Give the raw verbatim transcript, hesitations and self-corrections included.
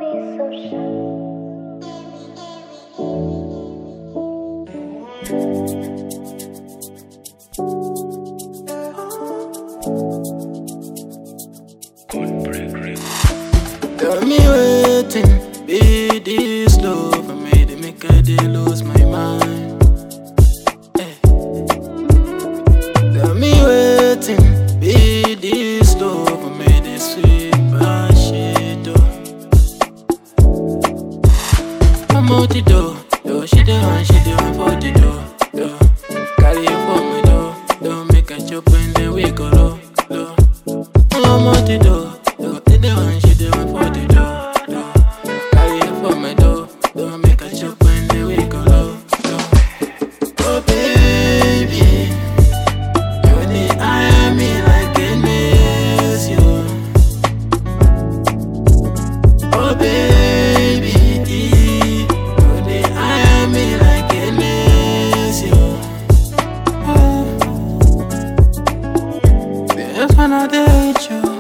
be so shy. Tell me waiting, be this love for me to make I dey lose my mind. Eh. Tell me waiting, be this love for me to sweet by shit. I'm out the door, yo, she the one, she the one for the door, yo. Carry you for me, though, don't make a chop when then we go low, low. I'm out the door. She the one, she the one for the door, door. Carry it for my door, don't make a chop when the way go low, low. Oh baby, you the eye me like a miss you. Oh baby, you the eye me like a miss you. Oh. There's one I date you.